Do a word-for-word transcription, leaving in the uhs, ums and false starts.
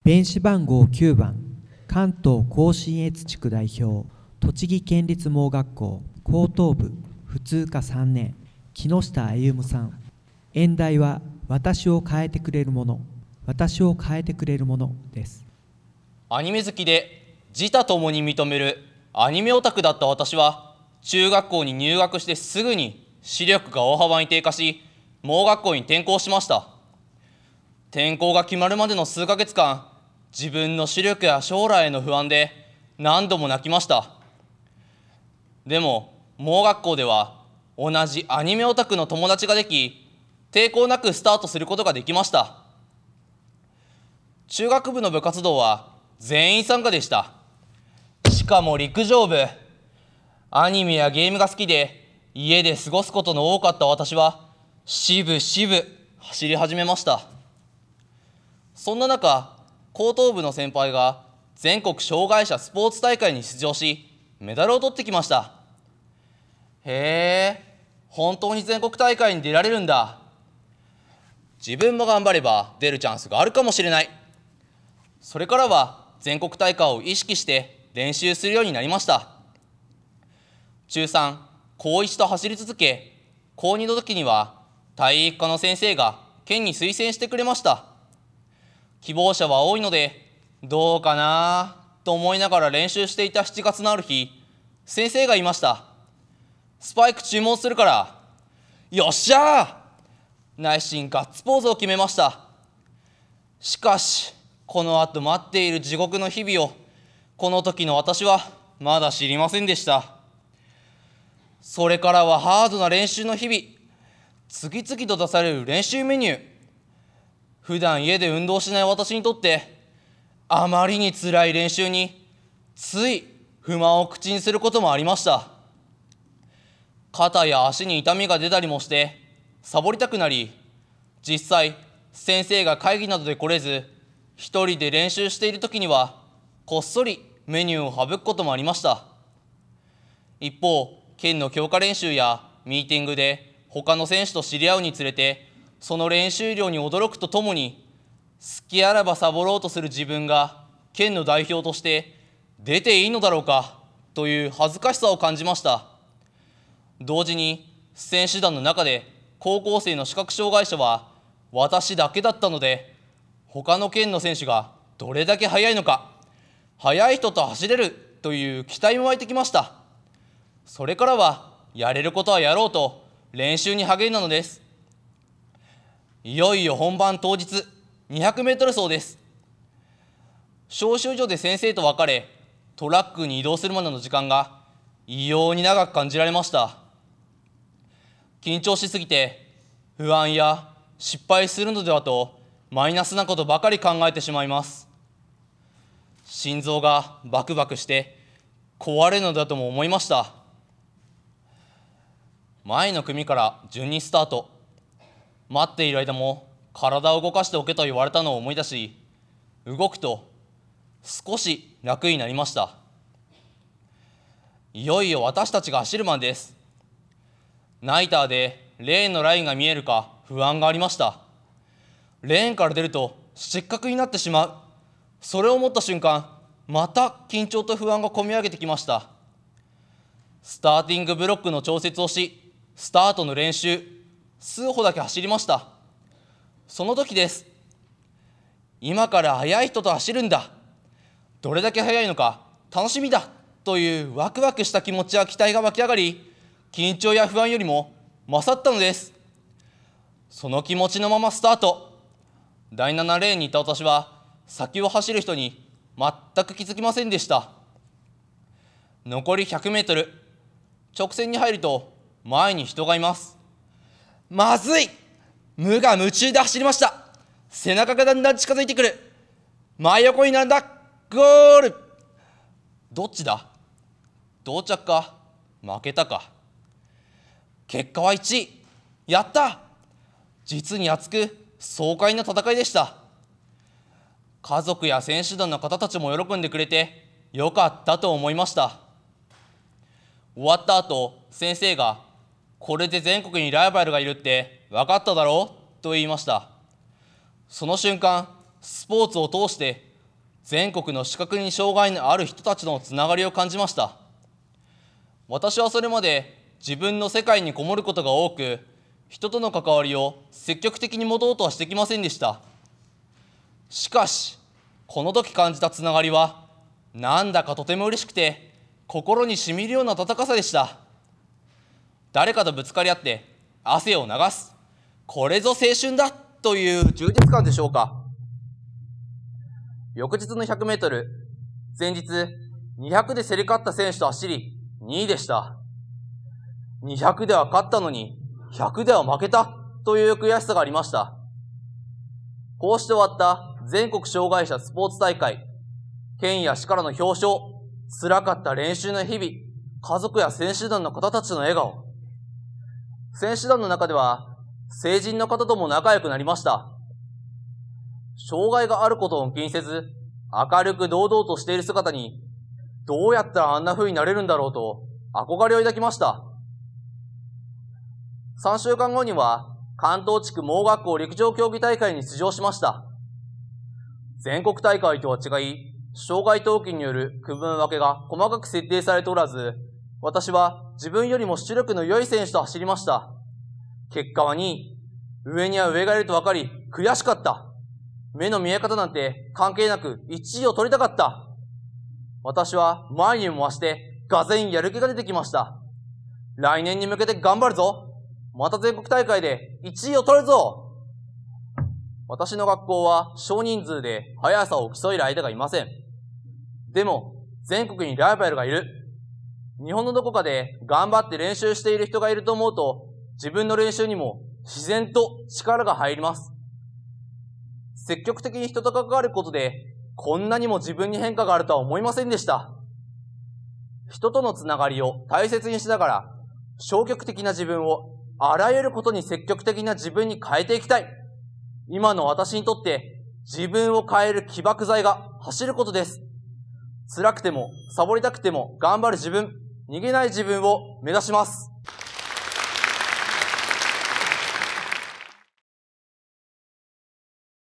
弁士番号きゅうばん、関東甲信越地区代表、栃木県立盲学校高等部普通科さんねん、木下歩さん。演題は私を変えてくれるもの、私を変えてくれるものです。 アニメ好きで自他ともに認めるアニメオタクだった私は、中学校に入学してすぐに視力が大幅に低下し、盲学校に転校しました。転校が決まるまでの数ヶ月間、自分の視力や将来への不安で何度も泣きました。でも盲学校では同じアニメオタクの友達ができ、抵抗なくスタートすることができました。中学部の部活動は全員参加でした。しかも陸上部。アニメやゲームが好きで家で過ごすことの多かった私は、しぶしぶ走り始めました。そんな中、高等部の先輩が全国障害者スポーツ大会に出場し、メダルを取ってきました。へえ、本当に全国大会に出られるんだ。自分も頑張れば出るチャンスがあるかもしれない。それからは全国大会を意識して練習するようになりました。中さん、高いちと走り続け、高にの時には体育科の先生が県に推薦してくれました。希望者は多いので、どうかなと思いながら練習していたしちがつのある日、先生が言いました。スパイク注文するから。よっしゃー！内心ガッツポーズを決めました。しかし、この後待っている地獄の日々を、この時の私はまだ知りませんでした。それからはハードな練習の日々、次々と出される練習メニュー。普段家で運動しない私にとって、あまりに辛い練習につい不満を口にすることもありました。肩や足に痛みが出たりもしてサボりたくなり、実際先生が会議などで来れず一人で練習している時にはこっそりメニューを省くこともありました。一方、県の強化練習やミーティングで他の選手と知り合うにつれて、その練習量に驚くとともに、好きあらばサボろうとする自分が県の代表として出ていいのだろうかという恥ずかしさを感じました。同時に選手団の中で高校生の視覚障害者は私だけだったので、他の県の選手がどれだけ速いのか、速い人と走れるという期待も湧いてきました。それからはやれることはやろうと練習に励んだのです。いよいよ本番当日、にひゃくメートル走です。招集所で先生と別れ、トラックに移動するまでの時間が異様に長く感じられました。緊張しすぎて不安や失敗するのではとマイナスなことばかり考えてしまいます。心臓がバクバクして壊れるのだとも思いました。前の組から順にスタート。待っている間も体を動かしておけと言われたのを思い出し、動くと少し楽になりました。いよいよ私たちが走る番です。ナイターでレーンのラインが見えるか不安がありました。レーンから出ると失格になってしまう。それを思った瞬間、また緊張と不安がこみ上げてきました。スターティングブロックの調節をし、スタートの練習、数歩だけ走りました。その時です。今から速い人と走るんだ。どれだけ速いのか楽しみだというワクワクした気持ちや期待が湧き上がり、緊張や不安よりも勝ったのです。その気持ちのままスタート。だいななレーンにいた私は先を走る人に全く気づきませんでした。残りひゃくメートル、直線に入ると前に人がいます。まずい！無我夢中で走りました。背中がだんだん近づいてくる。真横に並んだ。ゴール！どっちだ？同着か負けたか。結果はいちい。やった！実に熱く爽快な戦いでした。家族や選手団の方たちも喜んでくれてよかったと思いました。終わった後、先生がこれで全国にライバルがいるって分かっただろうと言いました。その瞬間、スポーツを通して全国の視覚に障害のある人たちのつながりを感じました。私はそれまで自分の世界にこもることが多く、人との関わりを積極的に持とうとはしてきませんでした。しかし、この時感じたつながりは、なんだかとても嬉しくて、心にしみるような温かさでした。誰かとぶつかり合って、汗を流す。これぞ青春だという充実感でしょうか。翌日のひゃくメートル、前日にひゃくで競り勝った選手と走り、にいでした。にひゃくでは勝ったのに、ひゃくでは負けたという悔しさがありました。こうして終わった全国障害者スポーツ大会、県や市からの表彰、辛かった練習の日々、家族や選手団の方たちの笑顔。選手団の中では、成人の方とも仲良くなりました。障害があることを気にせず、明るく堂々としている姿に、どうやったらあんな風になれるんだろうと、憧れを抱きました。さんしゅうかんごには、関東地区盲学校陸上競技大会に出場しました。全国大会とは違い、障害登記による区分分けが細かく設定されておらず、私は自分よりも視力の良い選手と走りました。結果はにい。上には上がいると分かり、悔しかった。目の見え方なんて関係なくいちいを取りたかった。私は前にも増して、がぜんやる気が出てきました。来年に向けて頑張るぞ。また全国大会でいちいを取るぞ。私の学校は少人数で速さを競える相手がいません。でも、全国にライバルがいる。日本のどこかで頑張って練習している人がいると思うと、自分の練習にも自然と力が入ります。積極的に人と関わることで、こんなにも自分に変化があるとは思いませんでした。人とのつながりを大切にしながら、消極的な自分をあらゆることに積極的な自分に変えていきたい。今の私にとって自分を変える起爆剤が走ることです。辛くてもサボりたくても頑張る自分、逃げない自分を目指します。